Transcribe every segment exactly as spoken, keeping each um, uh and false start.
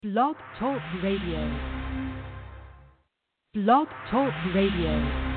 Blog Talk Radio. Blog Talk Radio.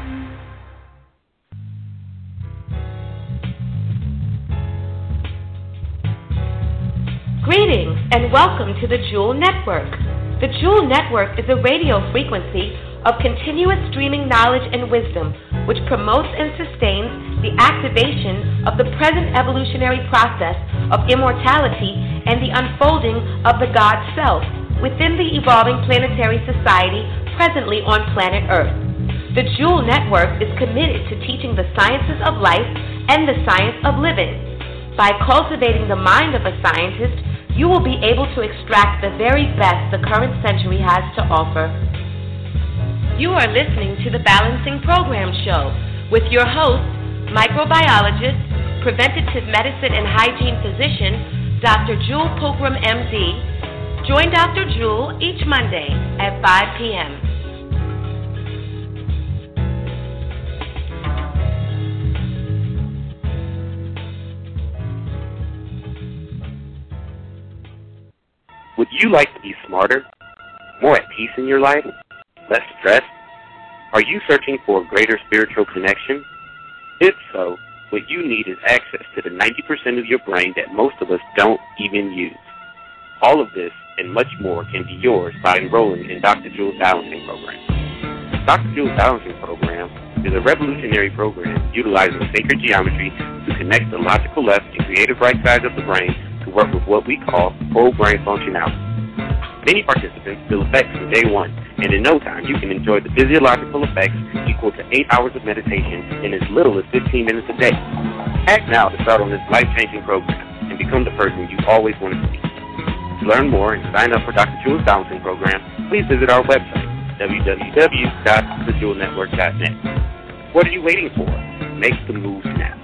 Greetings and welcome to the Jewel Network. The Jewel Network is a radio frequency of continuous streaming knowledge and wisdom which promotes and sustains the activation of the present evolutionary process of immortality and the unfolding of the God Self within the evolving planetary society presently on planet Earth. The Jewel Network is committed to teaching the sciences of life and the science of living. By cultivating the mind of a scientist, you will be able to extract the very best the current century has to offer. You are listening to the Balancing Program Show with your host, microbiologist, preventative medicine and hygiene physician, Doctor Jewel Pilgrim, M D. Join Doctor Jewel each Monday at five p.m. Would you like to be smarter, more at peace in your life, less stressed? Are you searching for a greater spiritual connection? If so, what you need is access to the ninety percent of your brain that most of us don't even use. All of this and much more can be yours by enrolling in Doctor Jewel's Balancing Program. Doctor Jewel's Balancing Program is a revolutionary program utilizing sacred geometry to connect the logical left and creative right sides of the brain to work with what we call whole brain functionality. Many participants feel effects from day one, and in no time you can enjoy the physiological effects equal to eight hours of meditation in as little as fifteen minutes a day. Act now to start on this life-changing program and become the person you've always wanted to be. To learn more and sign up for Doctor Jewel's Balancing Program, please visit our website, w w w dot the jewel network dot net. What are you waiting for? Make the move now.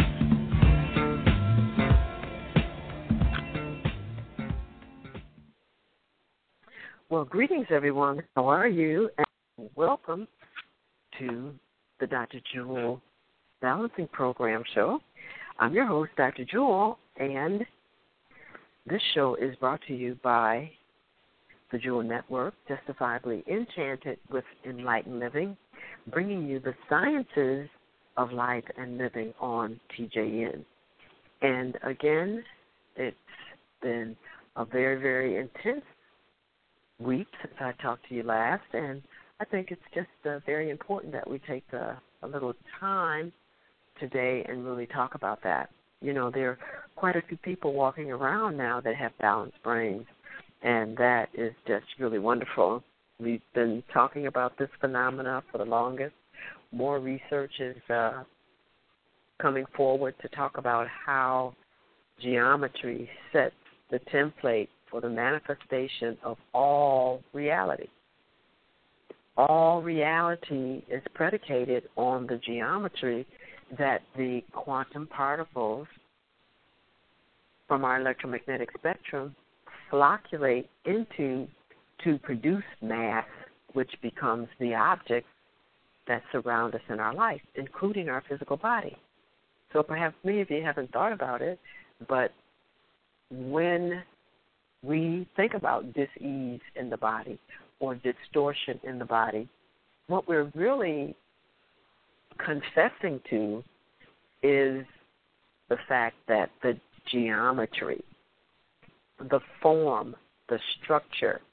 Well, greetings, everyone. How are you? And welcome to the Doctor Jewel Balancing Program Show. I'm your host, Doctor Jewel, and this show is brought to you by the Jewel Network, justifiably enchanted with enlightened living, bringing you the sciences of life and living on T J N. And again, it's been a very, very intense week since I talked to you last, and I think it's just uh, very important that we take a, a little time today and really talk about that. You know, there are quite a few people walking around now that have balanced brains, and that is just really wonderful. We've been talking about this phenomena for the longest. More research is uh, coming forward to talk about how geometry sets the template for the manifestation of all reality. All reality is predicated on the geometry that the quantum particles from our electromagnetic spectrum flocculate into to produce mass, which becomes the objects that surround us in our life, including our physical body. So perhaps many of you haven't thought about it, but when we think about dis-ease in the body or distortion in the body, what we're really confessing to is the fact that the geometry, the form, the structure,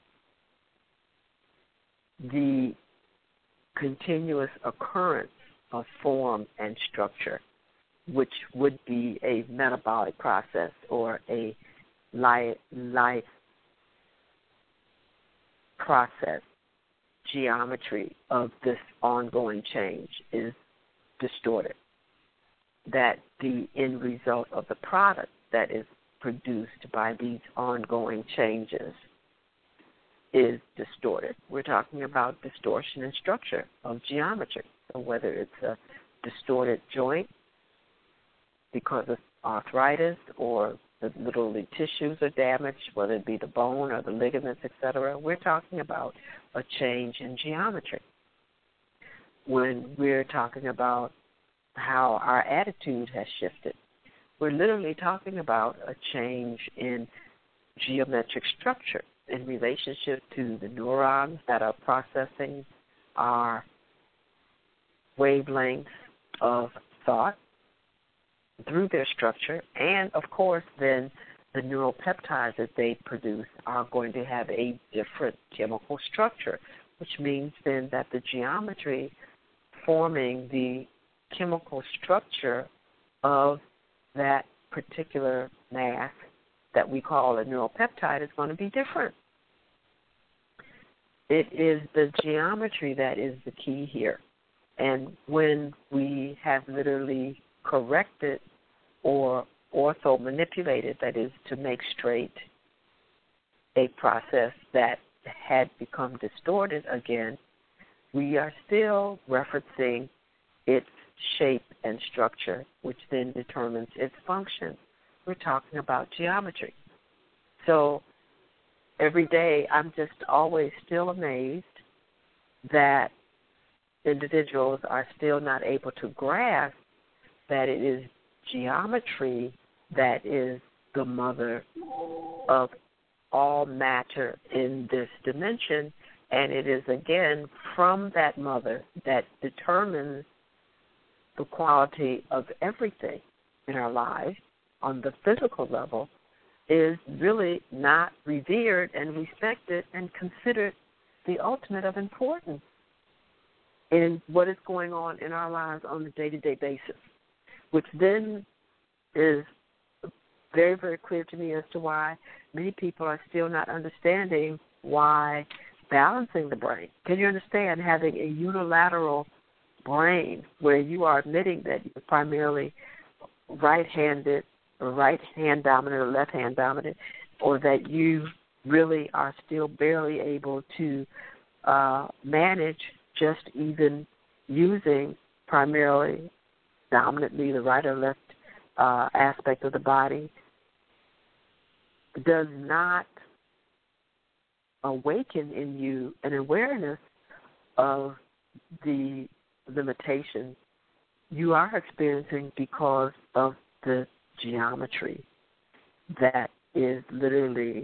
the continuous occurrence of form and structure, which would be a metabolic process or a life, life process, geometry of this ongoing change is distorted. That the end result of the product that is produced by these ongoing changes is distorted. We're talking about distortion in structure of geometry. So whether it's a distorted joint because of arthritis or the literally tissues are damaged, whether it be the bone or the ligaments, et cetera, we're talking about a change in geometry. When we're talking about how our attitude has shifted, we're literally talking about a change in geometric structure in relationship to the neurons that are processing our wavelengths of thought through their structure, and of course then the neuropeptides that they produce are going to have a different chemical structure, which means then that the geometry forming the chemical structure of that particular mass that we call a neuropeptide is going to be different. It is the geometry that is the key here. And when we have literally corrected or ortho-manipulated, that is to make straight, a process that had become distorted again, we are still referencing its shape and structure, which then determines its function. We're talking about geometry. So every day I'm just always still amazed that individuals are still not able to grasp that it is geometry that is the mother of all matter in this dimension, and it is again from that mother that determines the quality of everything in our lives on the physical level is really not revered and respected and considered the ultimate of importance in what is going on in our lives on a day-to-day basis, which then is very, very clear to me as to why many people are still not understanding why balancing the brain. Can you understand having a unilateral brain where you are admitting that you're primarily right-handed or right-hand dominant or left-hand dominant, or that you really are still barely able to uh, manage just even using primarily dominantly the right or left uh, aspect of the body, does not awaken in you an awareness of the limitations you are experiencing because of the geometry that is literally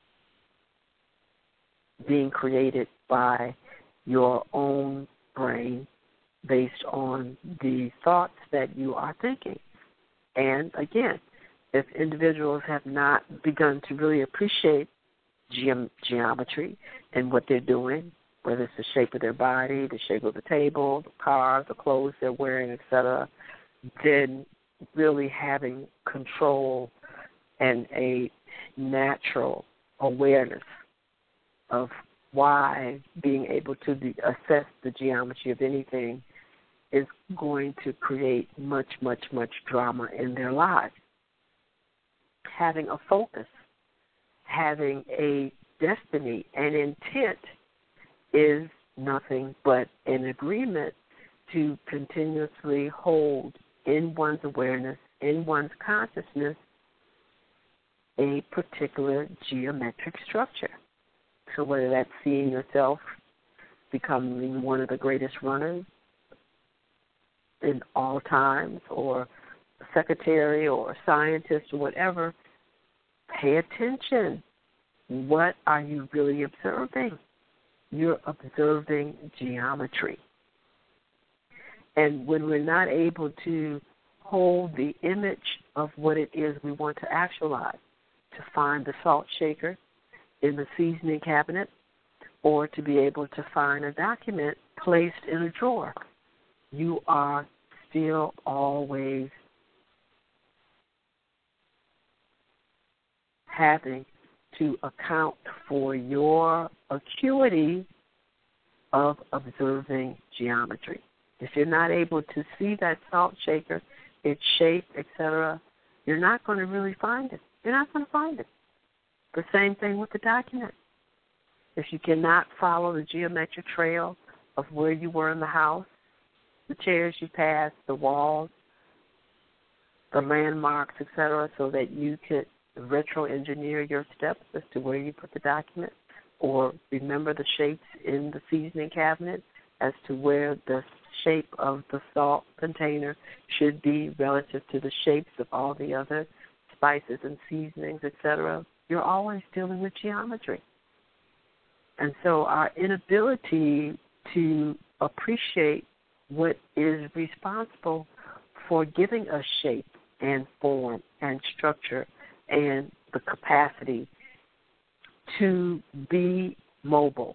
being created by your own brain based on the thoughts that you are thinking. And again, if individuals have not begun to really appreciate ge- geometry and what they're doing, whether it's the shape of their body, the shape of the table, the car, the clothes they're wearing, et cetera, then really having control and a natural awareness of why being able to be, assess the geometry of anything is going to create much, much, much drama in their lives. Having a focus, having a destiny, an intent is nothing but an agreement to continuously hold in one's awareness, in one's consciousness, a particular geometric structure. So whether that's seeing yourself becoming one of the greatest runners in all times, or a secretary or a scientist or whatever, pay attention. What are you really observing? You're observing geometry. And when we're not able to hold the image of what it is we want to actualize, to find the salt shaker in the seasoning cabinet, or to be able to find a document placed in a drawer, you are still always having to account for your acuity of observing geometry. If you're not able to see that salt shaker, its shape, et cetera, you're not going to really find it. You're not going to find it. The same thing with the document. If you cannot follow the geometric trail of where you were in the house, the chairs you passed, the walls, the landmarks, et cetera, so that you could retro-engineer your steps as to where you put the document, or remember the shapes in the seasoning cabinet as to where the shape of the salt container should be relative to the shapes of all the other spices and seasonings, et cetera. You're always dealing with geometry. And so our inability to appreciate what is responsible for giving us shape and form and structure and the capacity to be mobile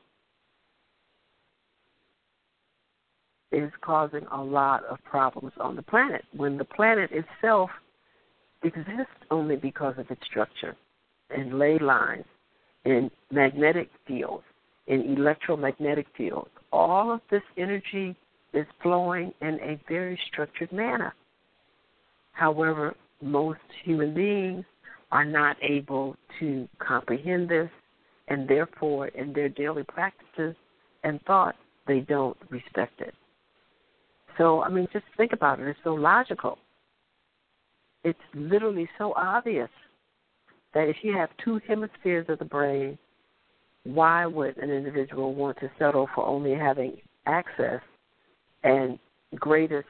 is causing a lot of problems on the planet, when the planet itself exists only because of its structure and ley lines and magnetic fields and electromagnetic fields. All of this energy is flowing in a very structured manner. However, most human beings are not able to comprehend this, and therefore in their daily practices and thought, they don't respect it. So, I mean, just think about it. It's so logical. It's literally so obvious that if you have two hemispheres of the brain, why would an individual want to settle for only having access and greatest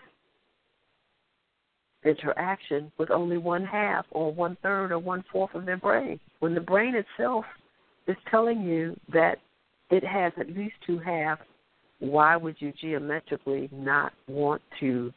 interaction with only one half or one third or one fourth of their brain, when the brain itself is telling you that it has at least two halves? Why would you geometrically not want to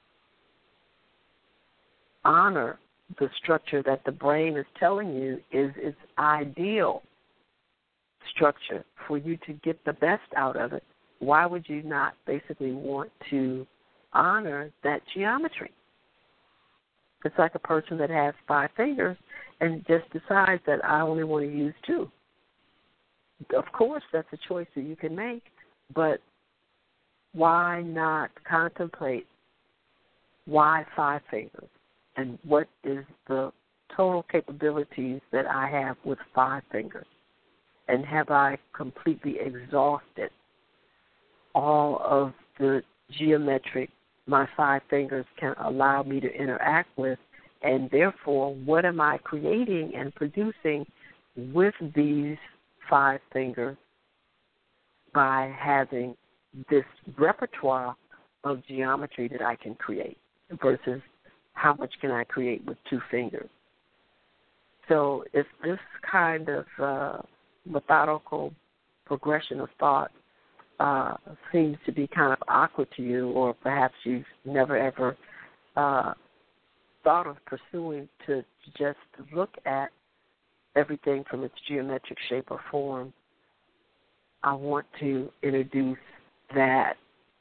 honor the structure that the brain is telling you is its ideal structure for you to get the best out of it? Why would you not basically want to honor that geometry? It's like a person that has five fingers and just decides that I only want to use two. Of course, that's a choice that you can make, but why not contemplate why five fingers and what is the total capabilities that I have with five fingers? And have I completely exhausted all of the geometric my five fingers can allow me to interact with, and therefore what am I creating and producing with these five fingers by having this repertoire of geometry that I can create versus how much can I create with two fingers? So if this kind of uh, methodical progression of thought uh, seems to be kind of awkward to you, or perhaps you've never ever uh, thought of pursuing to just look at everything from its geometric shape or form, I want to introduce that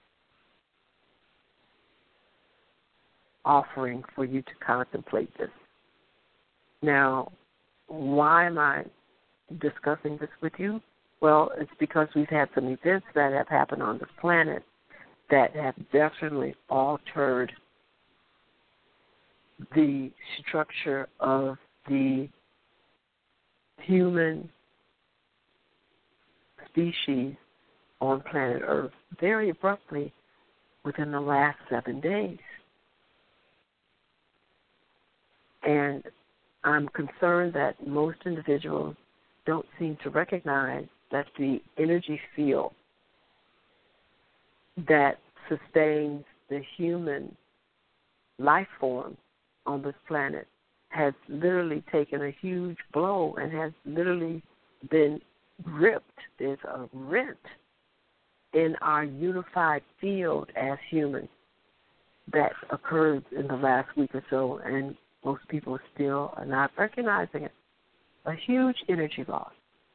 offering for you to contemplate this. Now, why am I discussing this with you? Well, it's because we've had some events that have happened on this planet that have definitely altered the structure of the human species on planet Earth very abruptly within the last seven days. And I'm concerned that most individuals don't seem to recognize that the energy field that sustains the human life form on this planet has literally taken a huge blow and has literally been ripped. There's a rent in our unified field as humans that occurred in the last week or so, and most people still are not recognizing it. A huge energy loss.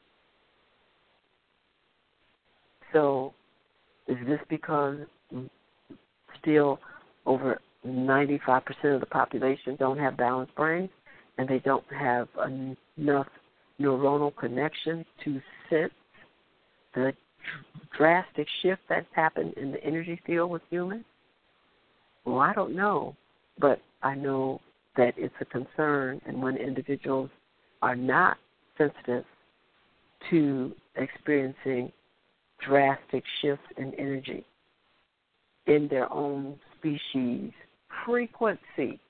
So is this because still over ninety-five percent of the population don't have balanced brains and they don't have enough neuronal connections to sense the drastic shift that's happened in the energy field with humans? Well, I don't know, but I know that it's a concern, and when individuals are not sensitive to experiencing drastic shifts in energy in their own species frequency,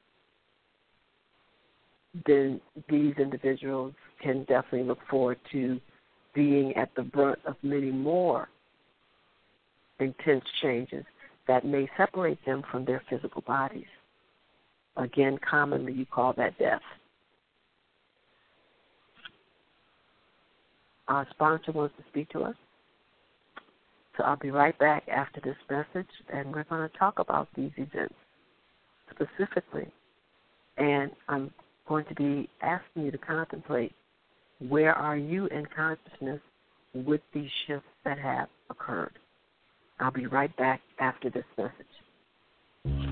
then these individuals can definitely look forward to being at the brunt of many more intense changes that may separate them from their physical bodies. Again, commonly you call that death. our sponsor wants to speak to us. So I'll be right back after this message, and we're going to talk about these events specifically. And I'm going to be asking you to contemplate, where are you in consciousness with these shifts that have occurred? I'll be right back after this message.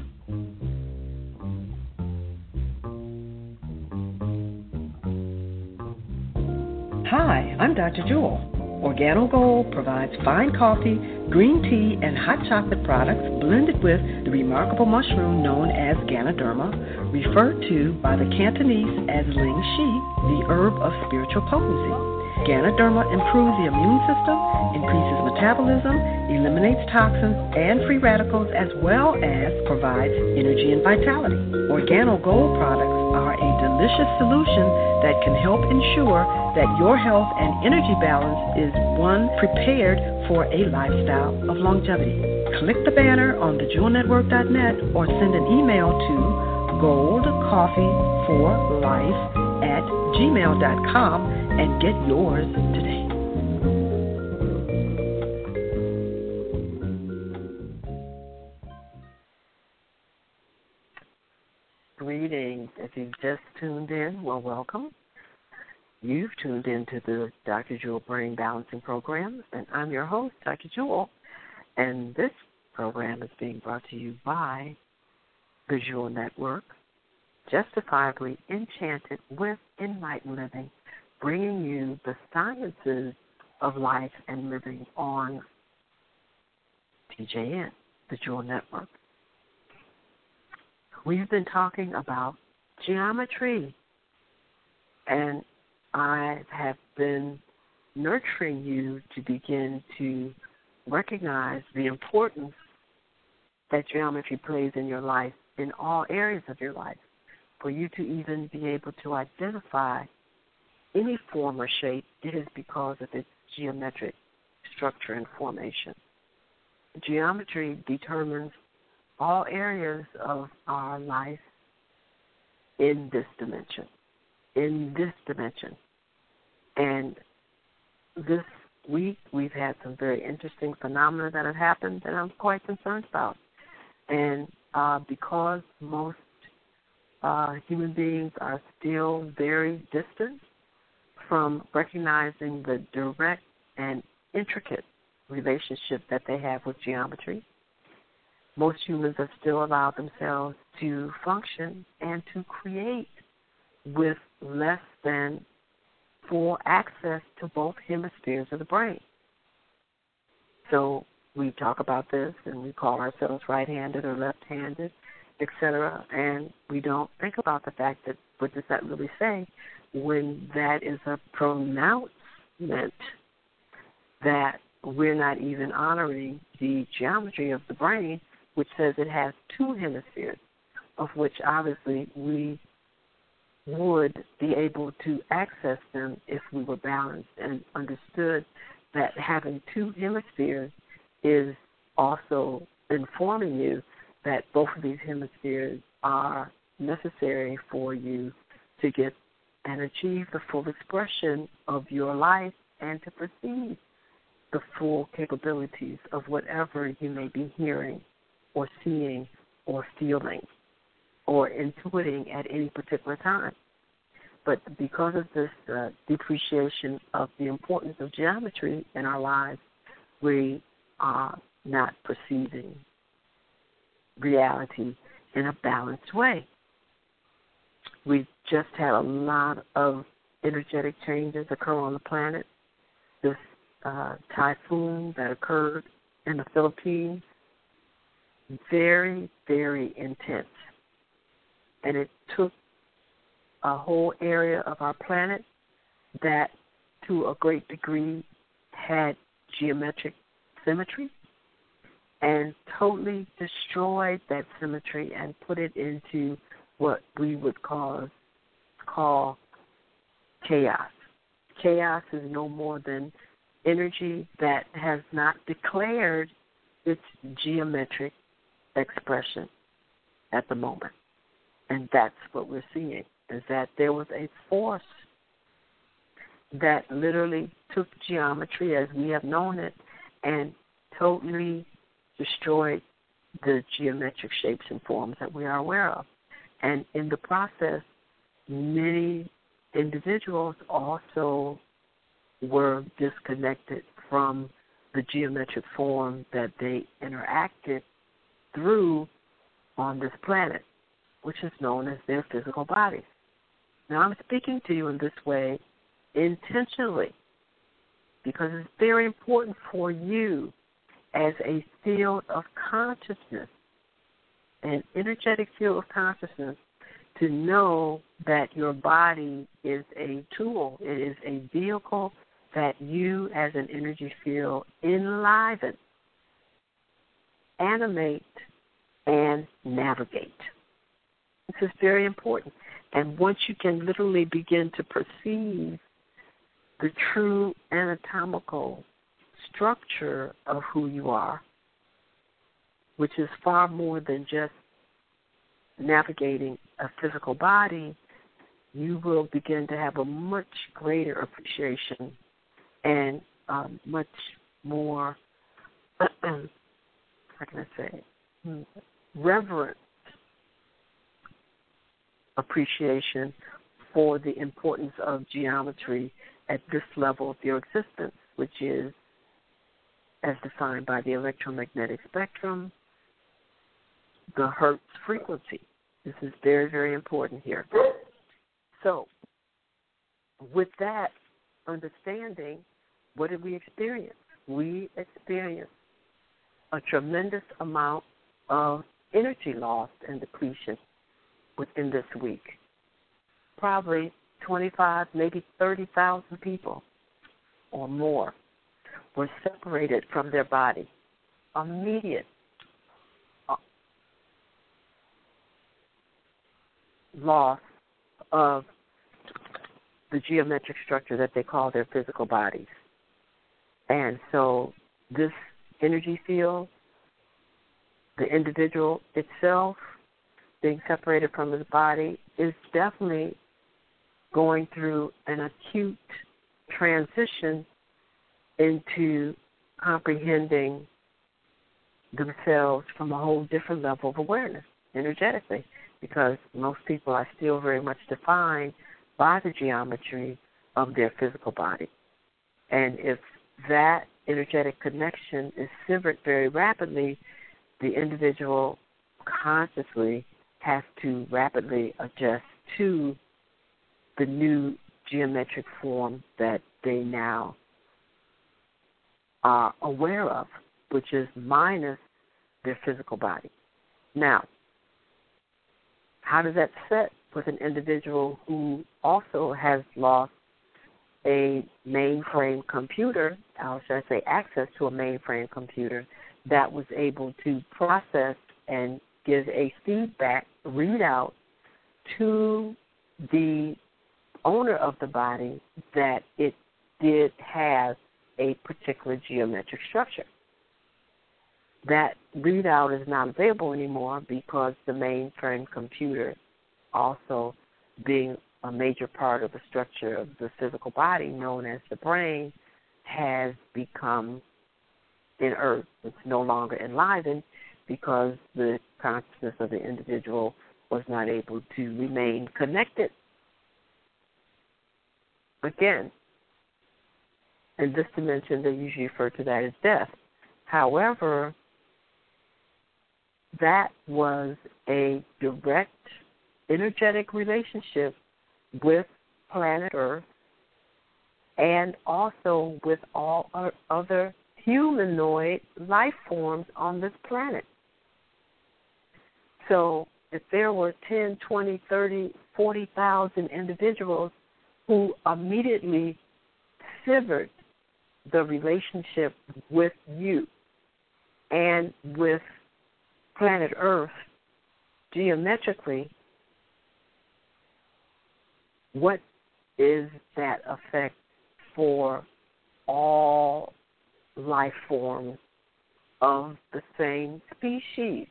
Hi, I'm Doctor Jewel. OrganoGold provides fine coffee, green tea, and hot chocolate products blended with the remarkable mushroom known as Ganoderma, referred to by the Cantonese as Ling Shi, the herb of spiritual potency. Ganoderma improves the immune system, increases metabolism, eliminates toxins and free radicals, as well as provides energy and vitality. OrganoGold products are a delicious solution that can help ensure that your health and energy balance is one prepared for a lifestyle of longevity. Click the banner on the jewel network dot net or send an email to goldcoffeeforlife at gmail dot com and get yours today. Greetings. If you've just tuned in, well, welcome. You've tuned in to the Doctor Jewel Brain Balancing Program, and I'm your host, Doctor Jewel. And this program is being brought to you by the Jewel Network, justifiably enchanted with enlightened living, bringing you the sciences of life and living on T J N, the Jewel Network. We've been talking about geometry, and I have been nurturing you to begin to recognize the importance that geometry plays in your life, in all areas of your life, for you to even be able to identify any form or shape. It is because of its geometric structure and formation. Geometry determines all areas of our life in this dimension, in this dimension. And this week we've had some very interesting phenomena that have happened that I'm quite concerned about. And uh, because most uh, human beings are still very distant from recognizing the direct and intricate relationship that they have with geometry, most humans have still allowed themselves to function and to create with less than full access to both hemispheres of the brain. So we talk about this and we call ourselves right-handed or left-handed, et cetera, and we don't think about the fact that what does that really say when that is a pronouncement that we're not even honoring the geometry of the brain, which says it has two hemispheres, of which obviously we would be able to access them if we were balanced and understood that having two hemispheres is also informing you that both of these hemispheres are necessary for you to get and achieve the full expression of your life and to perceive the full capabilities of whatever you may be hearing or seeing or feeling or intuiting at any particular time. But because of this uh, depreciation of the importance of geometry in our lives, we are not perceiving reality in a balanced way. We've just had a lot of energetic changes occur on the planet. This uh, typhoon that occurred in the Philippines, very, very intense. And it took a whole area of our planet that, to a great degree, had geometric symmetry and totally destroyed that symmetry and put it into what we would call, call chaos. Chaos is no more than energy that has not declared its geometric expression at the moment. And that's what we're seeing, is that there was a force that literally took geometry as we have known it and totally destroyed the geometric shapes and forms that we are aware of. And in the process, many individuals also were disconnected from the geometric form that they interacted through on this planet, which is known as their physical bodies. Now, I'm speaking to you in this way intentionally because it's very important for you as a field of consciousness, an energetic field of consciousness, to know that your body is a tool. It is a vehicle that you as an energy field enliven, animate, and navigate. This is very important. And once you can literally begin to perceive the true anatomical structure of who you are, which is far more than just navigating a physical body, you will begin to have a much greater appreciation and um, much more, how can I say, reverent appreciation for the importance of geometry at this level of your existence, which is as defined by the electromagnetic spectrum, the Hertz frequency. This is very, very important here. So, with that understanding, what did we experience? We experienced a tremendous amount of energy loss and depletion within this week. Probably twenty-five, maybe thirty thousand people or more were separated from their body. Immediate loss of the geometric structure that they call their physical bodies. And so this energy field, the individual itself being separated from his body, is definitely going through an acute transition into comprehending themselves from a whole different level of awareness energetically, because most people are still very much defined by the geometry of their physical body. And if that energetic connection is severed very rapidly, the individual consciously has to rapidly adjust to the new geometric form that they now are aware of, which is minus their physical body. Now, how does that set with an individual who also has lost a mainframe computer, or should I say access to a mainframe computer, that was able to process and give a feedback readout to the owner of the body that it did have a particular geometric structure? That readout is not available anymore because the mainframe computer, also being a major part of the structure of the physical body known as the brain, has become inert. It's no longer enlivened because the consciousness of the individual was not able to remain connected. Again, in this dimension, they usually refer to that as death. However, that was a direct energetic relationship with planet Earth and also with all other humanoid life forms on this planet. So if there were ten, twenty, thirty, forty thousand individuals who immediately severed the relationship with you and with planet Earth geometrically, what is that effect for all life forms of the same species?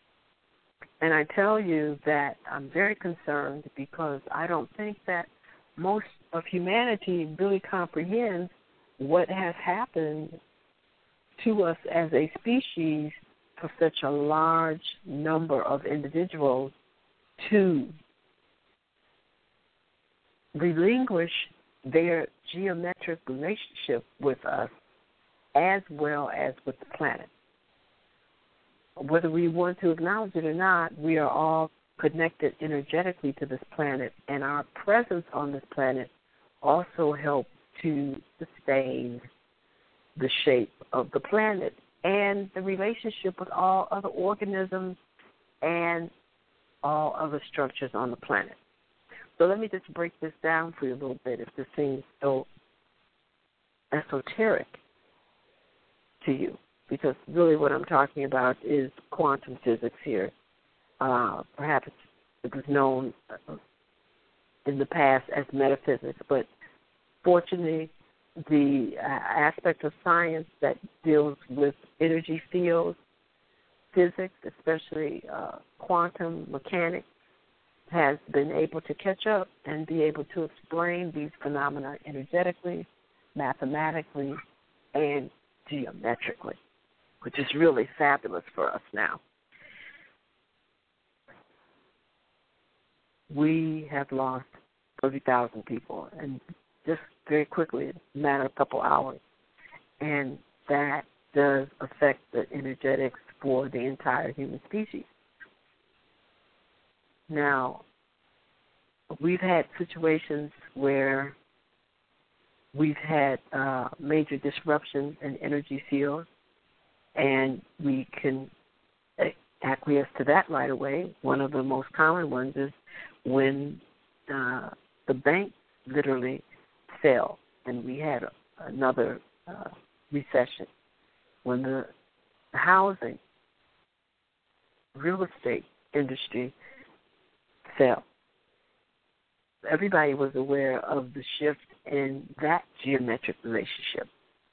And I tell you that I'm very concerned because I don't think that most of humanity really comprehends what has happened to us as a species for such a large number of individuals to relinquish their geometric relationship with us as well as with the planet. Whether we want to acknowledge it or not, we are all connected energetically to this planet, and our presence on this planet also helps to sustain the shape of the planet and the relationship with all other organisms and all other structures on the planet. So let me just break this down for you a little bit if this seems so esoteric to you, because really what I'm talking about is quantum physics here. Uh, perhaps it was known in the past as metaphysics, but fortunately the uh, aspect of science that deals with energy fields, physics, especially uh, quantum mechanics, has been able to catch up and be able to explain these phenomena energetically, mathematically, and geometrically, which is really fabulous for us now. We have lost thirty thousand people, and just very quickly, in a matter of a couple hours, and that does affect the energetics for the entire human species. Now, we've had situations where we've had uh, major disruptions in energy fields, and we can acquiesce to that right away. One of the most common ones is when uh, the bank literally fell, and we had a, another uh, recession. When the housing, real estate industry fell. Everybody was aware of the shift in that geometric relationship.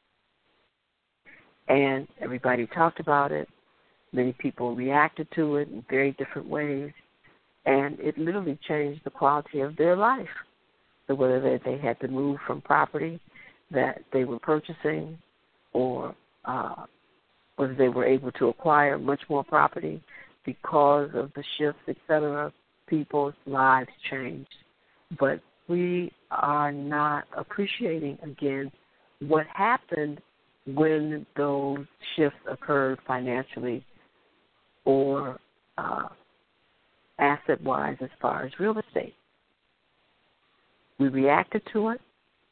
And everybody talked about it. Many people reacted to it in very different ways. And it literally changed the quality of their life. So whether they had to move from property that they were purchasing or uh, whether they were able to acquire much more property because of the shifts, et cetera, people's lives changed. But we are not appreciating, again, what happened when those shifts occurred financially or uh, asset-wise as far as real estate. We reacted to it.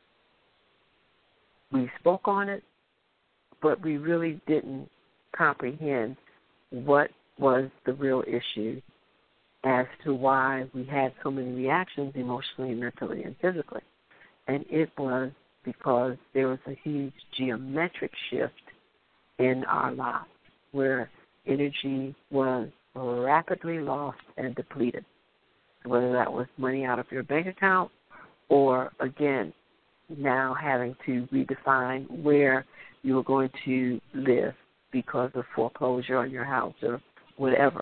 We spoke on it, but we really didn't comprehend what was the real issue as to why we had so many reactions emotionally, mentally, and physically. And it was because there was a huge geometric shift in our lives where energy was rapidly lost and depleted, whether that was money out of your bank account or, again, now having to redefine where you were going to live because of foreclosure on your house or whatever.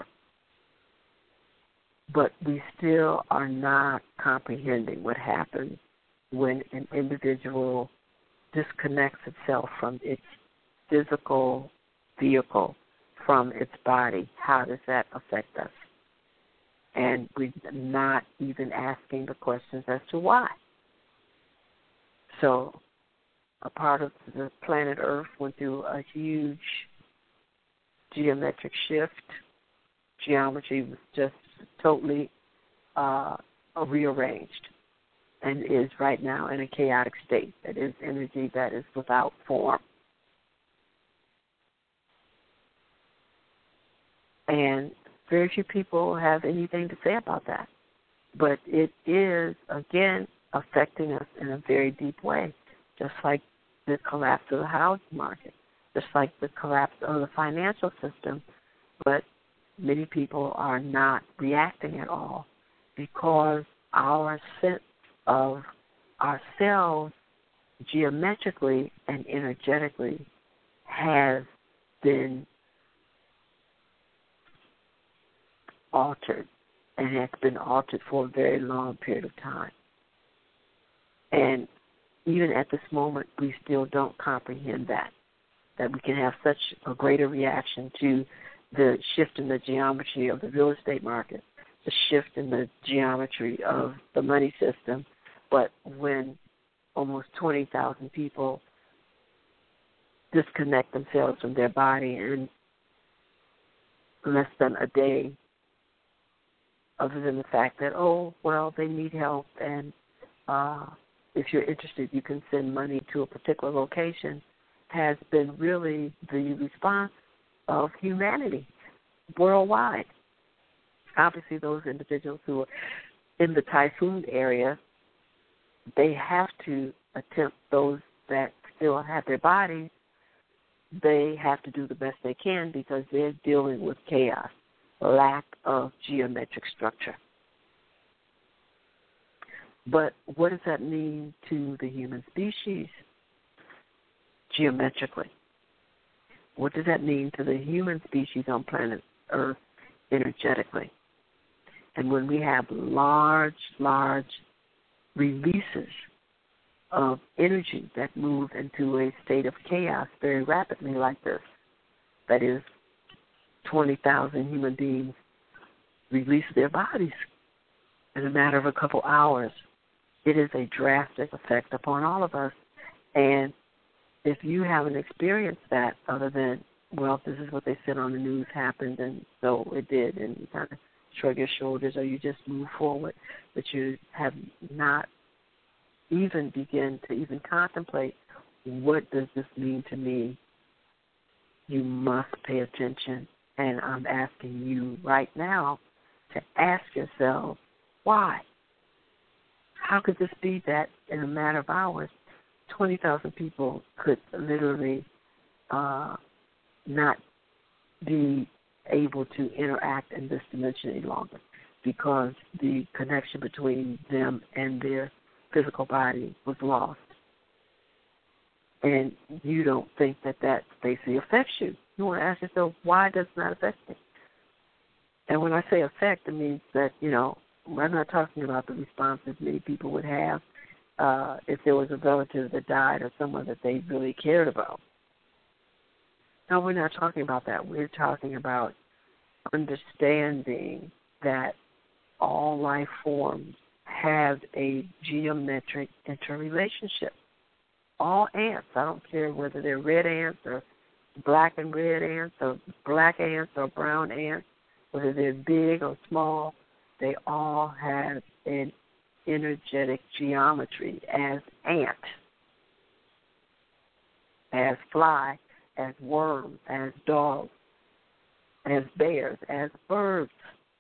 But we still are not comprehending what happens when an individual disconnects itself from its physical vehicle, from its body. How does that affect us? And we're not even asking the questions as to why. So a part of the planet Earth went through a huge geometric shift. Geometry was just totally uh, rearranged and is right now in a chaotic state. That is energy that is without form. And very few people have anything to say about that. But it is, again, affecting us in a very deep way, just like the collapse of the housing market, just like the collapse of the financial system. But many people are not reacting at all because our sense of ourselves geometrically and energetically has been altered and has been altered for a very long period of time. And even at this moment, we still don't comprehend that, that we can have such a greater reaction to the shift in the geometry of the real estate market, the shift in the geometry of the money system. But when almost twenty thousand people disconnect themselves from their body in less than a day, other than the fact that, oh, well, they need help, and uh, if you're interested, you can send money to a particular location, has been really the response of humanity worldwide. Obviously, those individuals who are in the typhoon area, they have to attempt, those that still have their bodies, they have to do the best they can because they're dealing with chaos, lack of geometric structure. But what does that mean to the human species geometrically? What does that mean to the human species on planet Earth energetically? And when we have large, large releases of energy that move into a state of chaos very rapidly like this, that is, twenty thousand human beings release their bodies in a matter of a couple hours, it is a drastic effect upon all of us. And if you haven't experienced that other than, well, this is what they said on the news happened, and so it did, and you kind of shrug your shoulders or you just move forward, but you have not even begin to even contemplate, what does this mean to me? You must pay attention. And I'm asking you right now to ask yourself, why? How could this be that in a matter of hours, twenty thousand people could literally uh, not be able to interact in this dimension any longer because the connection between them and their physical body was lost? And you don't think that that basically affects you. You want to ask yourself, why does it not affect me? And when I say affect, it means that, you know, I'm not talking about the responses many people would have uh, if there was a relative that died or someone that they really cared about. No, we're not talking about that. We're talking about understanding that all life forms have a geometric interrelationship. All ants, I don't care whether they're red ants or black and red ants or black ants or brown ants, whether they're big or small, they all have an energetic geometry as ant, as fly, as worm, as dog, as bears, as birds.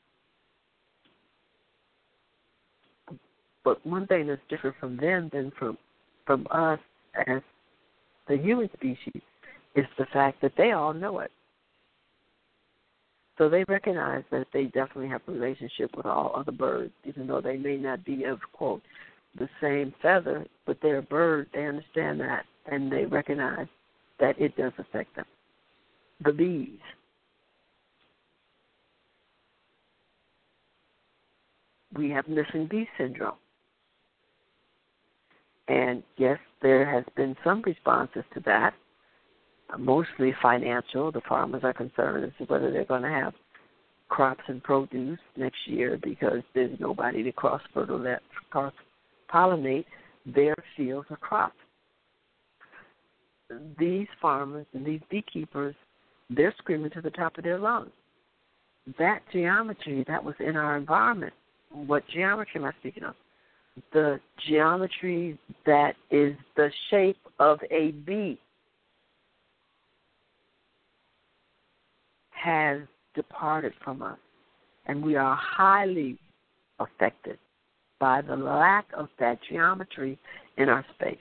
But one thing that's different from them than from, from us as the human species is the fact that they all know it. So they recognize that they definitely have a relationship with all other birds, even though they may not be of, quote, the same feather, but they're a bird. They understand that, and they recognize that it does affect them. The bees. We have missing bee syndrome. And, yes, there has been some responses to that, mostly financial. The farmers are concerned as to whether they're going to have crops and produce next year because there's nobody to cross-fertilate, cross-pollinate their fields or crops. These farmers and these beekeepers, they're screaming to the top of their lungs. That geometry that was in our environment, what geometry am I speaking of? The geometry that is the shape of a bee has departed from us, and we are highly affected by the lack of that geometry in our space.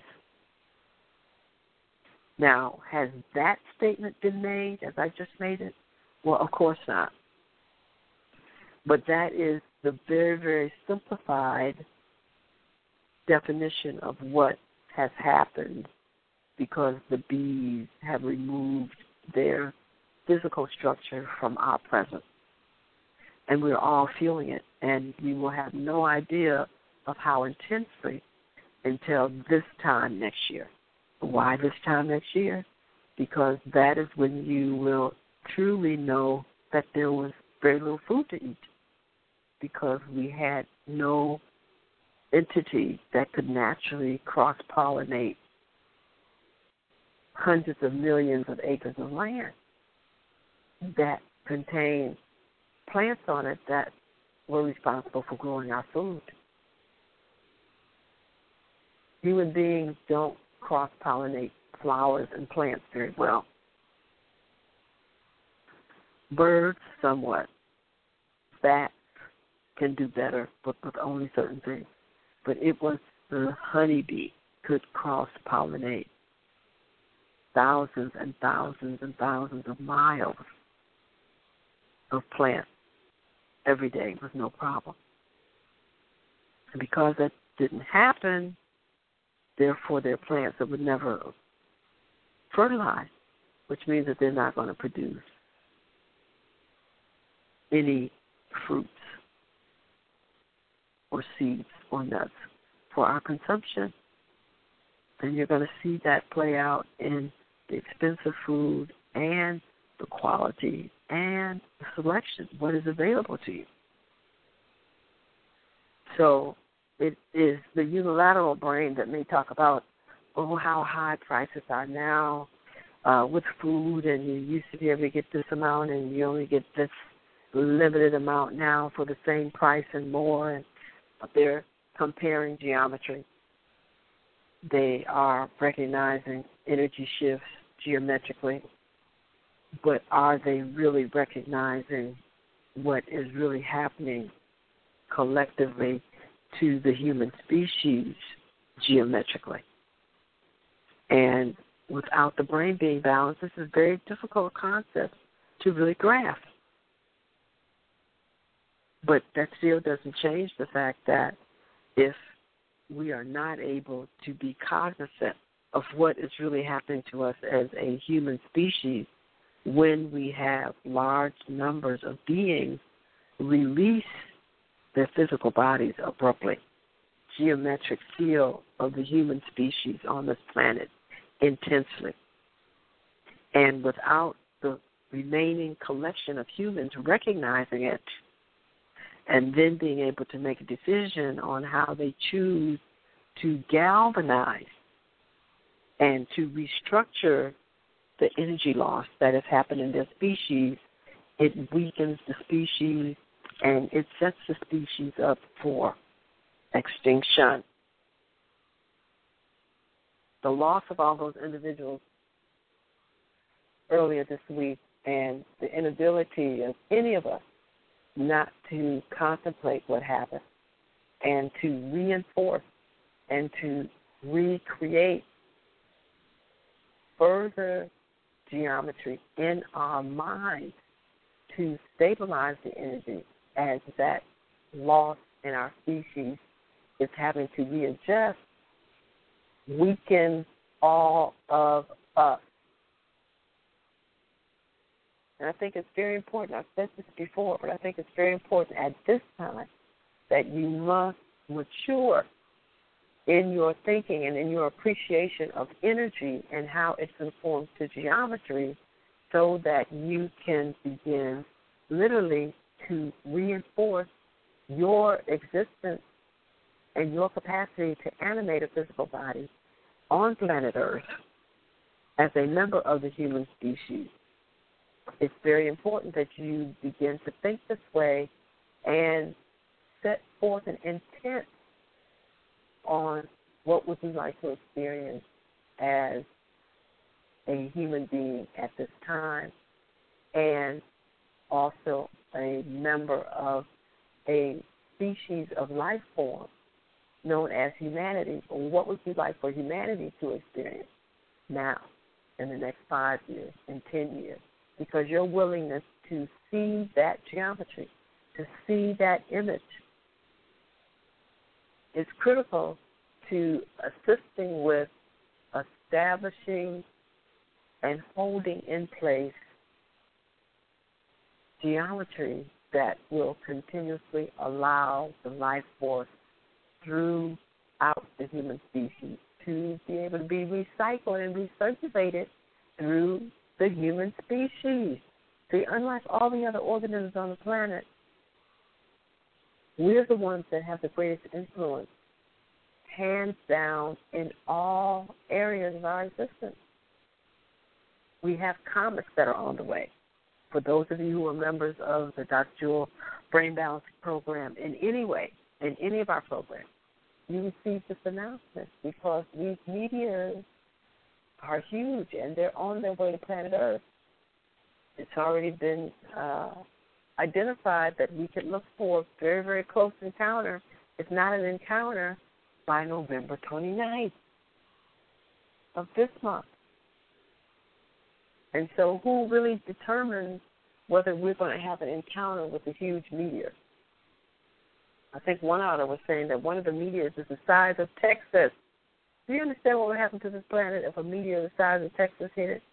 Now, has that statement been made as I just made it? Well, of course not. But that is the very, very simplified definition of what has happened because the bees have removed their physical structure from our presence. And we're all feeling it, and we will have no idea of how intensely until this time next year. Why this time next year? Because that is when you will truly know that there was very little food to eat, because we had no entity that could naturally cross-pollinate hundreds of millions of acres of land that contained plants on it that were responsible for growing our food. Human beings don't cross-pollinate flowers and plants very well. Birds, somewhat. Bats can do better, but with only certain things. But it was the honeybee could cross-pollinate thousands and thousands and thousands of miles of plants every day with no problem. And because that didn't happen, therefore they're plants that would never fertilize, which means that they're not going to produce any fruits or seeds or nuts for our consumption. And you're going to see that play out in the expensive food and the quality and the selection, what is available to you. So it is the unilateral brain that may talk about, oh, how high prices are now uh, with food, and you used to be able to get this amount and you only get this limited amount now for the same price and more, and they're comparing geometry. They are recognizing energy shifts geometrically, but are they really recognizing what is really happening collectively to the human species geometrically? And without the brain being balanced, this is a very difficult concept to really grasp. But that still doesn't change the fact that if we are not able to be cognizant of what is really happening to us as a human species, when we have large numbers of beings release their physical bodies abruptly, geometric field of the human species on this planet intensely. And without the remaining collection of humans recognizing it and then being able to make a decision on how they choose to galvanize and to restructure the energy loss that has happened in their species, it weakens the species and it sets the species up for extinction. The loss of all those individuals earlier this week and the inability of any of us not to contemplate what happened and to reinforce and to recreate further geometry in our minds to stabilize the energy as that loss in our species is having to readjust, weakens all of us. And I think it's very important, I've said this before, but I think it's very important at this time that you must mature in your thinking and in your appreciation of energy and how it's informed to geometry so that you can begin literally to reinforce your existence and your capacity to animate a physical body on planet Earth as a member of the human species. It's very important that you begin to think this way and set forth an intent on what would you like to experience as a human being at this time and also a member of a species of life form known as humanity. Or what would you like for humanity to experience now, in the next five years, in ten years? Because your willingness to see that geometry, to see that image, is critical to assisting with establishing and holding in place geometry that will continuously allow the life force through out the human species to be able to be recycled and recirculated through the human species. See, unlike all the other organisms on the planet, we're the ones that have the greatest influence, hands down, in all areas of our existence. We have comets that are on the way. For those of you who are members of the Doctor Jewel Brain Balancing Program in any way, in any of our programs, you receive this announcement because these meteors are huge and they're on their way to planet Earth. It's already been uh, identified that we can look for a very, very close encounter, if not an encounter, by November twenty-ninth of this month. And so who really determines whether we're going to have an encounter with a huge meteor? I think one author was saying that one of the meteors is the size of Texas. Do you understand what would happen to this planet if a meteor the size of Texas hit it?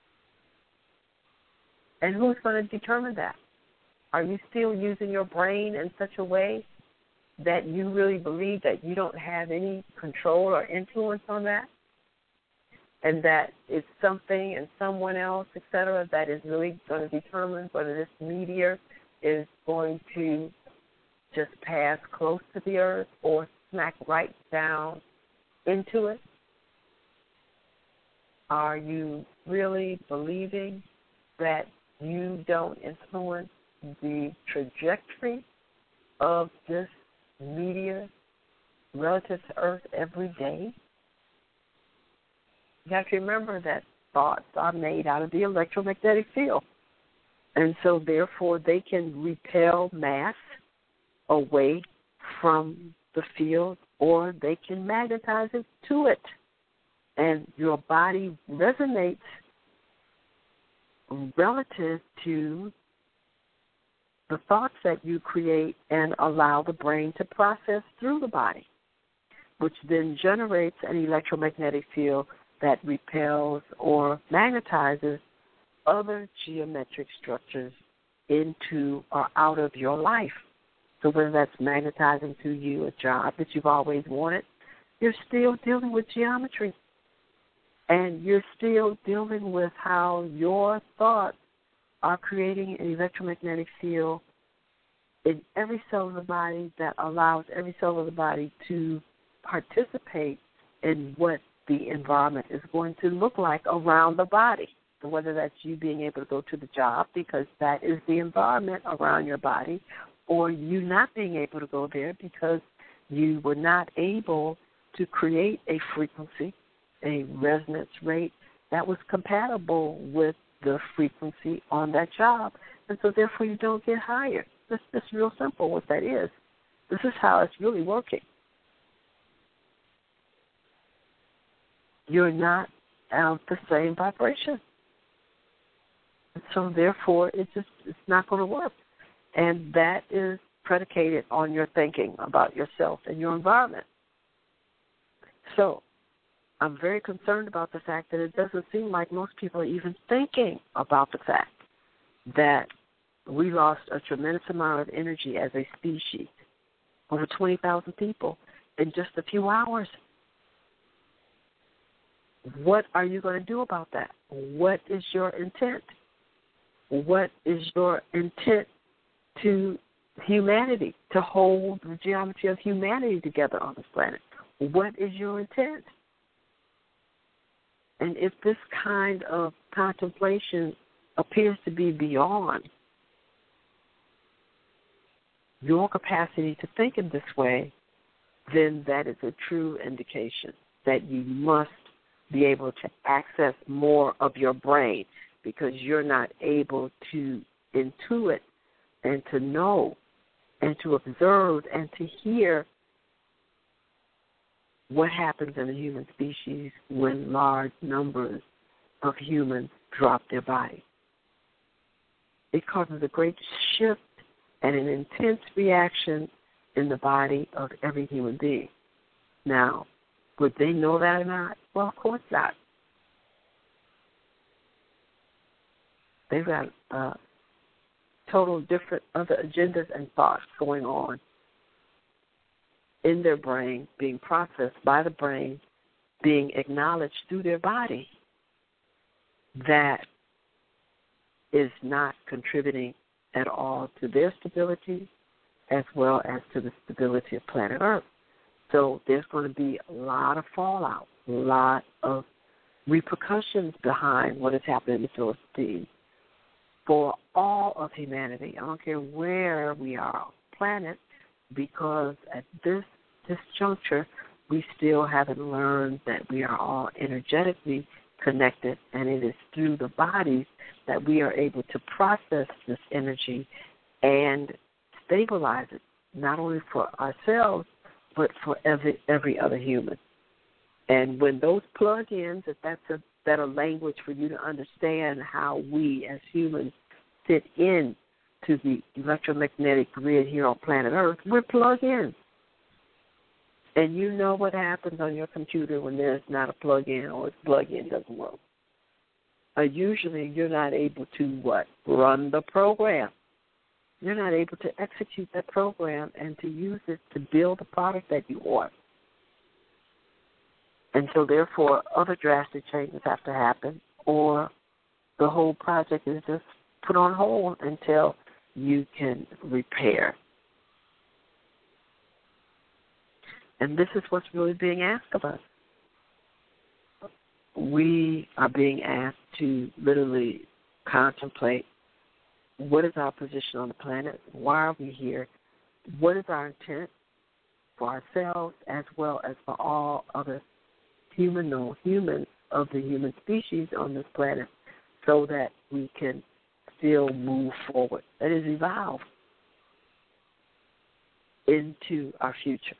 And who's going to determine that? Are you still using your brain in such a way that you really believe that you don't have any control or influence on that? And that it's something and someone else, et cetera, that is really going to determine whether this meteor is going to just pass close to the Earth or smack right down into it? Are you really believing that you don't influence the trajectory of this meteor relative to Earth every day? You have to remember that thoughts are made out of the electromagnetic field. And so, therefore, they can repel mass away from the field or they can magnetize it to it. And your body resonates relative to the thoughts that you create and allow the brain to process through the body, which then generates an electromagnetic field that repels or magnetizes other geometric structures into or out of your life. So whether that's magnetizing to you a job that you've always wanted, you're still dealing with geometry. And you're still dealing with how your thoughts are creating an electromagnetic field in every cell of the body that allows every cell of the body to participate in what the environment is going to look like around the body. So whether that's you being able to go to the job because that is the environment around your body, or you not being able to go there because you were not able to create a frequency, a resonance rate that was compatible with the frequency on that job. And so therefore you don't get hired. It's just real simple what that is. This is how it's really working. You're not of the same vibration. And so therefore it just it's not going to work. And that is predicated on your thinking about yourself and your environment. So I'm very concerned about the fact that it doesn't seem like most people are even thinking about the fact that we lost a tremendous amount of energy as a species, over twenty thousand people in just a few hours. What are you going to do about that? What is your intent? What is your intent to humanity, to hold the geometry of humanity together on this planet? What is your intent? And if this kind of contemplation appears to be beyond your capacity to think in this way, then that is a true indication that you must be able to access more of your brain because you're not able to intuit and to know and to observe and to hear what happens in the human species when large numbers of humans drop their body. It causes a great shift and an intense reaction in the body of every human being. Now, would they know that or not? Well, of course not. They've got uh, total different other agendas and thoughts going on in their brain, being processed by the brain, being acknowledged through their body, that is not contributing at all to their stability as well as to the stability of planet Earth. So there's going to be a lot of fallout, a lot of repercussions behind what is happening in the Philippines for all of humanity. I don't care where we are on the planet, because at this this juncture, we still haven't learned that we are all energetically connected, and it is through the bodies that we are able to process this energy and stabilize it, not only for ourselves, but for every every other human. And when those plug-ins, if that's a better language for you to understand how we as humans fit in to the electromagnetic grid here on planet Earth, we're plug-in. And you know what happens on your computer when there's not a plug-in or the plug-in doesn't work. Uh, usually you're not able to, what, run the program. You're not able to execute that program and to use it to build the product that you want. And so, therefore, other drastic changes have to happen, or the whole project is just put on hold until you can repair. And this is what's really being asked of us. We are being asked to literally contemplate what is our position on the planet, why are we here, what is our intent for ourselves as well as for all other human or humans of the human species on this planet, so that we can still move forward, that is, evolve into our future.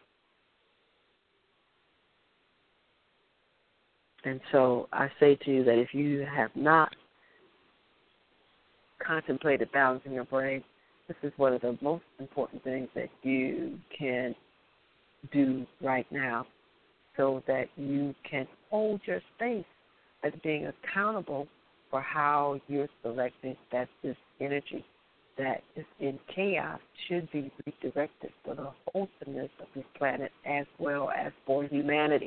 And so I say to you that if you have not contemplated balancing your brain, this is one of the most important things that you can do right now, so that you can hold your space as being accountable for how you're selecting that this energy that is in chaos should be redirected for the wholesomeness of this planet as well as for humanity.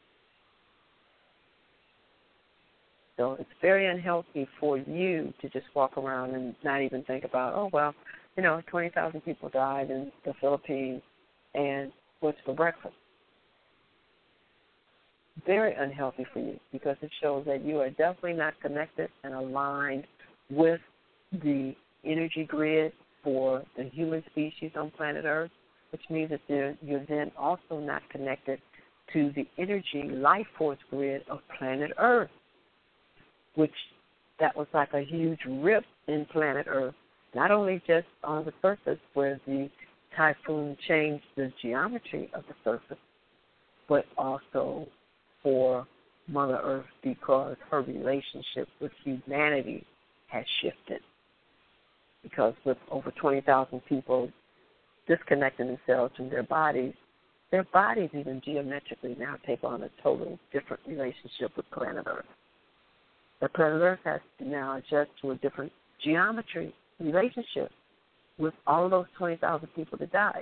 So it's very unhealthy for you to just walk around and not even think about, oh, well, you know, twenty thousand people died in the Philippines, and what's for breakfast? Very unhealthy for you, because it shows that you are definitely not connected and aligned with the energy grid for the human species on planet Earth, which means that you're then also not connected to the energy life force grid of planet Earth, which that was like a huge rip in planet Earth, not only just on the surface where the typhoon changed the geometry of the surface, but also for Mother Earth, because her relationship with humanity has shifted. Because with over twenty thousand people disconnecting themselves from their bodies, their bodies even geometrically now take on a totally different relationship with planet Earth. The planet Earth has to now adjust to a different geometry relationship with all of those twenty thousand people that died.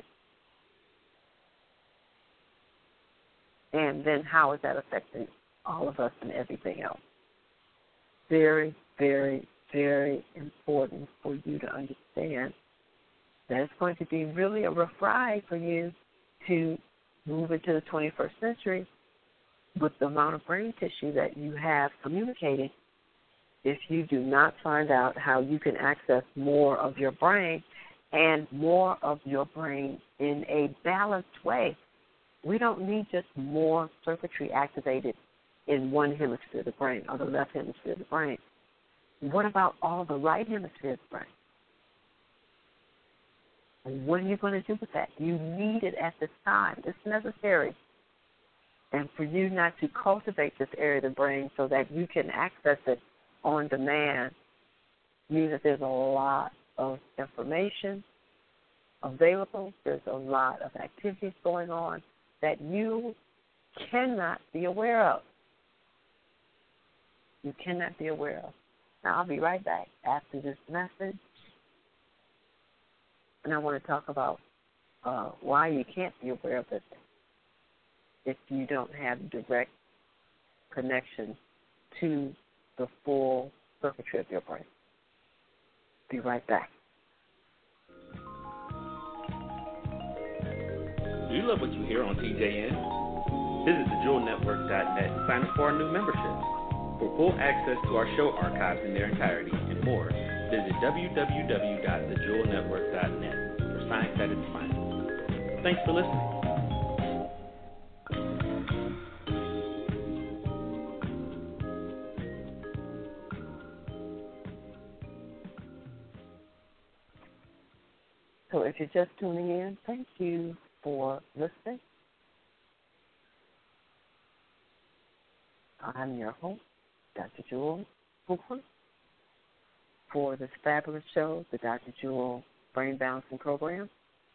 And then how is that affecting all of us and everything else? Very, very, very important for you to understand that it's going to be really a rough ride for you to move into the twenty-first century with the amount of brain tissue that you have communicating, if you do not find out how you can access more of your brain and more of your brain in a balanced way. We don't need just more circuitry activated in one hemisphere of the brain or the left hemisphere of the brain. What about all the right hemisphere of the brain? And what are you going to do with that? You need it at this time. It's necessary. And for you not to cultivate this area of the brain so that you can access it on demand means that there's a lot of information available. There's a lot of activities going on that you cannot be aware of. You cannot be aware of. Now, I'll be right back after this message, and I want to talk about uh, why you can't be aware of it if you don't have direct connection to the full circuitry of your brain. Be right back. Do you love what you hear on T J N? Visit the jewel network dot net and sign up for our new memberships. For full access to our show archives in their entirety and more, visit w w w dot the jewel network dot net for science at its finest. Thanks for listening. So if you're just tuning in, thank you for listening. I'm your host, Doctor Jewel Hooper, for this fabulous show, the Doctor Jewel Brain Balancing Program,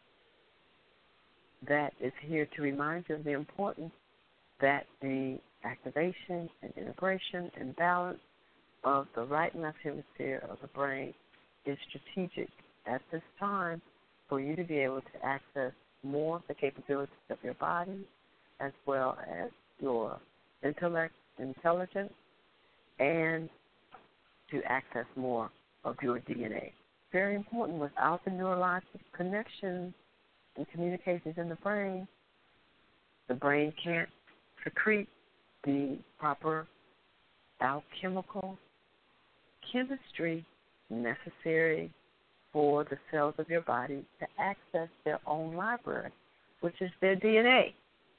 that is here to remind you of the importance that the activation and integration and balance of the right and left hemisphere of the brain is strategic at this time for you to be able to access more of the capabilities of your body as well as your intellect, intelligence, and to access more of your D N A. Very important. Without the neurological connections and communications in the brain, the brain can't secrete the proper alchemical chemistry necessary for the cells of your body to access their own library, which is their D N A.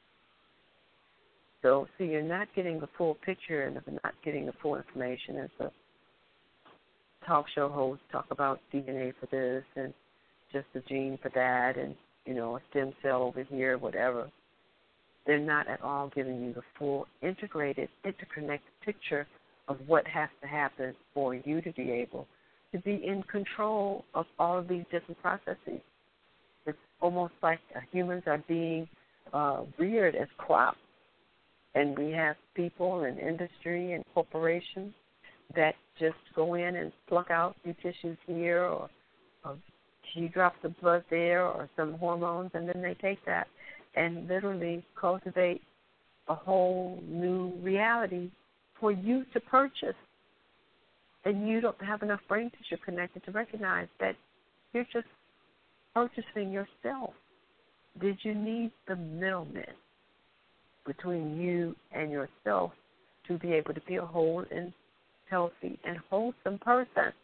So, see, you're not getting the full picture and if you're not getting the full information as the talk show hosts talk about D N A for this and just a gene for that and, you know, a stem cell over here, whatever. They're not at all giving you the full integrated, interconnected picture of what has to happen for you to be able to be in control of all of these different processes. It's almost like humans are being uh, reared as crops, and we have people in industry and corporations that just go in and pluck out new tissues here or a few drops of blood there or some hormones, and then they take that and literally cultivate a whole new reality for you to purchase. And you don't have enough brain tissue connected to recognize that you're just purchasing yourself. Did you need the middleman between you and yourself to be able to be a whole and healthy and wholesome person?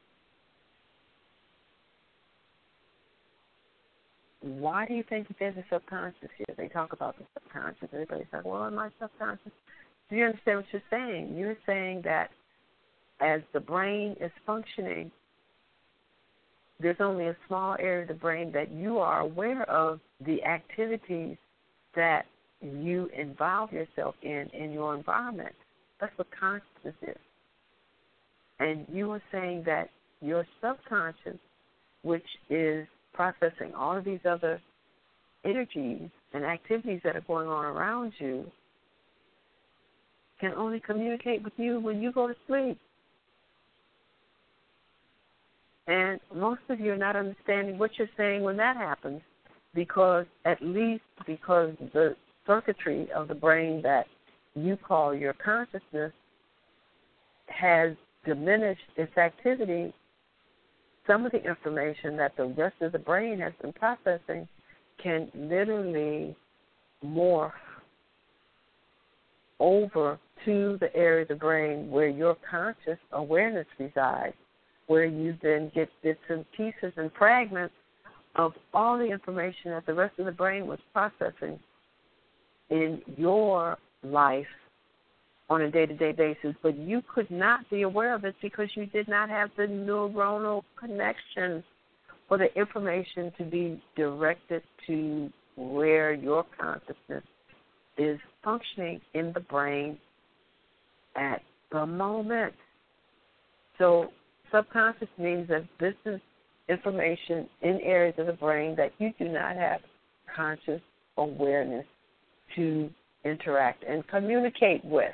Why do you think that there's a subconscious here? They talk about the subconscious. Everybody's like, well, am I subconscious? Do you understand what you're saying? You're saying that as the brain is functioning, there's only a small area of the brain that you are aware of the activities that you involve yourself in in your environment. That's what consciousness is. And you were saying that your subconscious, which is processing all of these other energies and activities that are going on around you, can only communicate with you when you go to sleep. And most of you are not understanding what you're saying when that happens, because at least because the circuitry of the brain that you call your consciousness has diminished its activity, some of the information that the rest of the brain has been processing can literally morph over to the area of the brain where your conscious awareness resides, where you then get bits and pieces and fragments of all the information that the rest of the brain was processing in your life on a day-to-day basis, but you could not be aware of it because you did not have the neuronal connections for the information to be directed to where your consciousness is functioning in the brain at the moment. So subconscious means that this is information in areas of the brain that you do not have conscious awareness to interact and communicate with.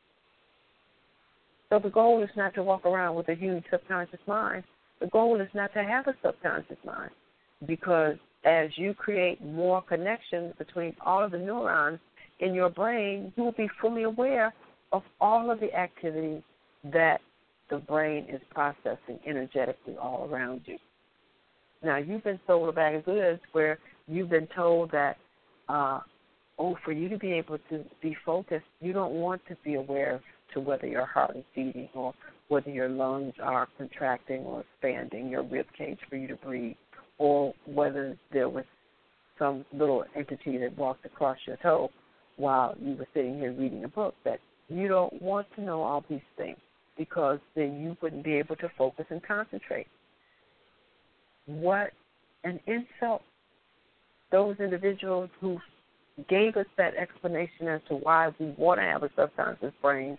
So the goal is not to walk around with a huge subconscious mind. The goal is not to have a subconscious mind, because as you create more connections between all of the neurons in your brain, you will be fully aware of all of the activities that the brain is processing energetically all around you. Now, you've been sold a bag of goods where you've been told that, uh, oh, for you to be able to be focused, you don't want to be aware to whether your heart is beating or whether your lungs are contracting or expanding, your rib cage for you to breathe, or whether there was some little entity that walked across your toe while you were sitting here reading a book. That you don't want to know all these things because then you wouldn't be able to focus and concentrate. What an insult. Those individuals who gave us that explanation as to why we want to have a subconscious brain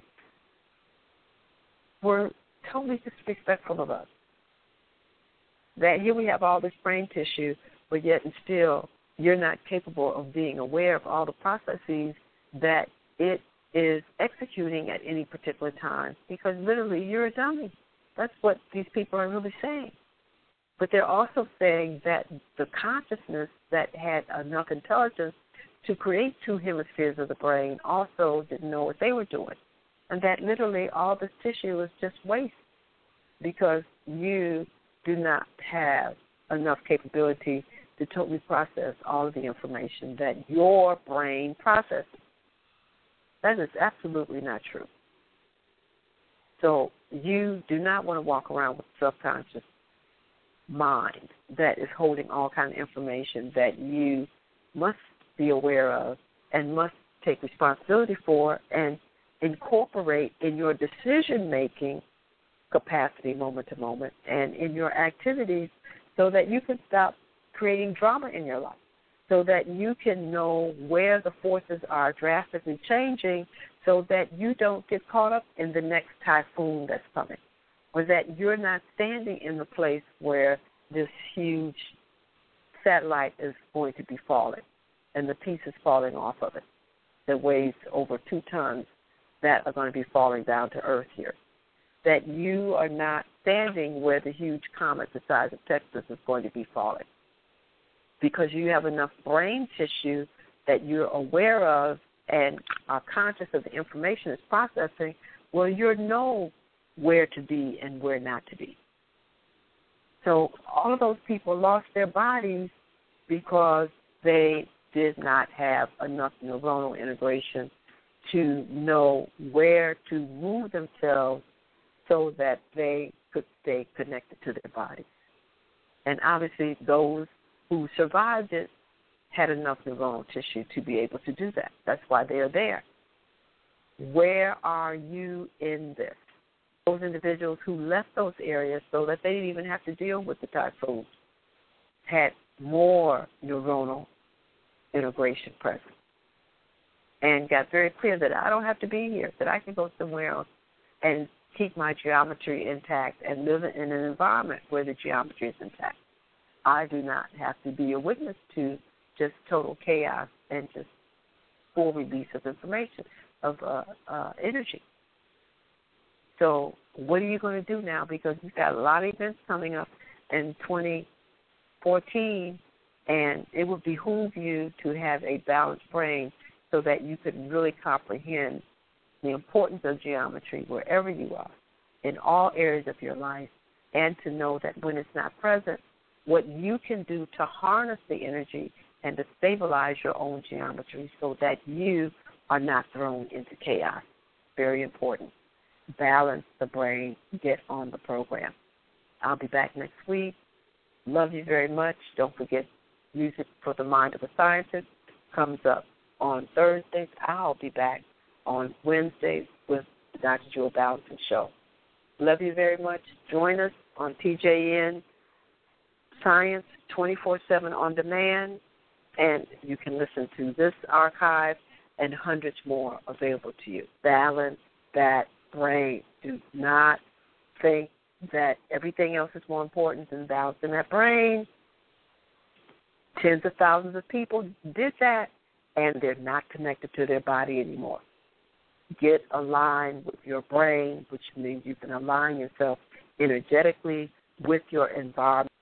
were totally disrespectful of us. That here we have all this brain tissue, but yet and still you're not capable of being aware of all the processes that it is executing at any particular time, because literally you're a dummy. That's what these people are really saying. But they're also saying that the consciousness that had enough intelligence to create two hemispheres of the brain also didn't know what they were doing, and that literally all this tissue is just waste because you do not have enough capability to totally process all of the information that your brain processes. That is absolutely not true. So you do not want to walk around with a subconscious mind that is holding all kind of information that you must be aware of and must take responsibility for and incorporate in your decision-making capacity moment to moment and in your activities so that you can stop creating drama in your life, so that you can know where the forces are drastically changing so that you don't get caught up in the next typhoon that's coming, or that you're not standing in the place where this huge satellite is going to be falling and the pieces falling off of it that weighs over two tons that are going to be falling down to Earth here. That you are not standing where the huge comet the size of Texas is going to be falling, because you have enough brain tissue that you're aware of and are conscious of the information it's processing, well, you know where to be and where not to be. So all of those people lost their bodies because they did not have enough neuronal integration to know where to move themselves so that they could stay connected to their bodies. And obviously those who survived it had enough neuronal tissue to be able to do that. That's why they are there. Where are you in this? Those individuals who left those areas so that they didn't even have to deal with the typhoon had more neuronal integration present and got very clear that I don't have to be here, that I can go somewhere else and keep my geometry intact and live in an environment where the geometry is intact. I do not have to be a witness to just total chaos and just full release of information, of uh, uh, energy. So what are you going to do now? Because you've got a lot of events coming up in twenty fourteen, and it would behoove you to have a balanced brain so that you could really comprehend the importance of geometry wherever you are, in all areas of your life, and to know that when it's not present, what you can do to harness the energy and to stabilize your own geometry so that you are not thrown into chaos. Very important. Balance the brain. Get on the program. I'll be back next week. Love you very much. Don't forget, Music for the Mind of a Scientist comes up on Thursdays. I'll be back on Wednesdays with the Doctor Jewel Balancing Show. Love you very much. Join us on T J N Science twenty-four seven on demand, and you can listen to this archive and hundreds more available to you. Balance that brain. Do not think that everything else is more important than balancing that brain. Tens of thousands of people did that, and they're not connected to their body anymore. Get aligned with your brain, which means you can align yourself energetically with your environment